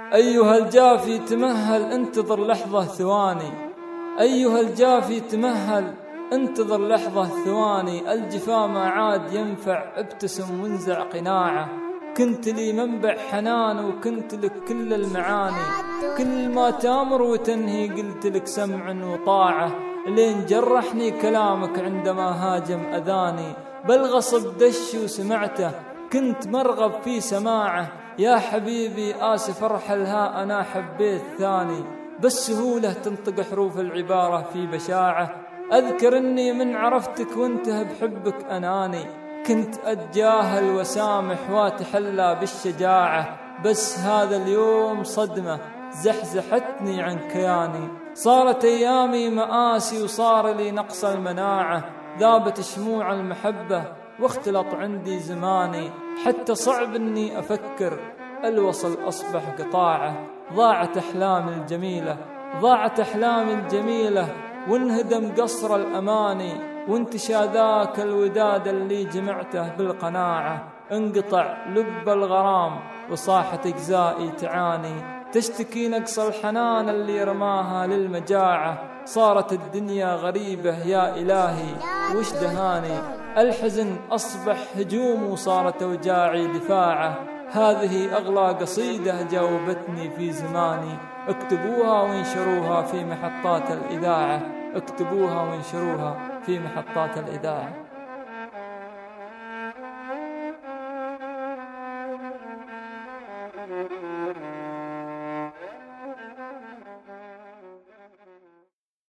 أيها الجافي تمهل انتظر لحظة ثواني، أيها الجافي تمهل انتظر لحظة ثواني، الجفا ما عاد ينفع ابتسم وانزع قناعه، كنت لي منبع حنان وكنت لك كل المعاني، كل ما تامر وتنهي قلت لك سمع وطاعة، لين جرحني كلامك عندما هاجم أذاني، بل غصب دش وسمعته كنت مرغب في سماعه، يا حبيبي آسف ارحلها أنا حبيت ثاني، بالسهولة تنطق حروف العبارة في بشاعة، أذكر أني من عرفتك وانتهى بحبك أناني، كنت أتجاهل وسامح واتحلى بالشجاعة، بس هذا اليوم صدمة زحزحتني عن كياني، صارت أيامي مآسي وصار لي نقص المناعة، ذابت شموع المحبة واختلط عندي زماني، حتى صعب أني أفكر الوصل أصبح قطاعة، ضاعت أحلامي الجميلة، ضاعت أحلامي الجميلة، وانهدم قصر الأماني، وانتشى ذاك الوداد اللي جمعته بالقناعة، انقطع لب الغرام وصاحت أجزائي تعاني، تشتكي نقص الحنان اللي رماها للمجاعة، صارت الدنيا غريبة يا إلهي وش دهاني، الحزن أصبح هجوم وصارت أوجاعي دفاعة، هذه أغلى قصيدة جاوبتني في زماني، اكتبوها وانشروها في محطات الإذاعة، اكتبوها وانشروها في محطات الإذاعة.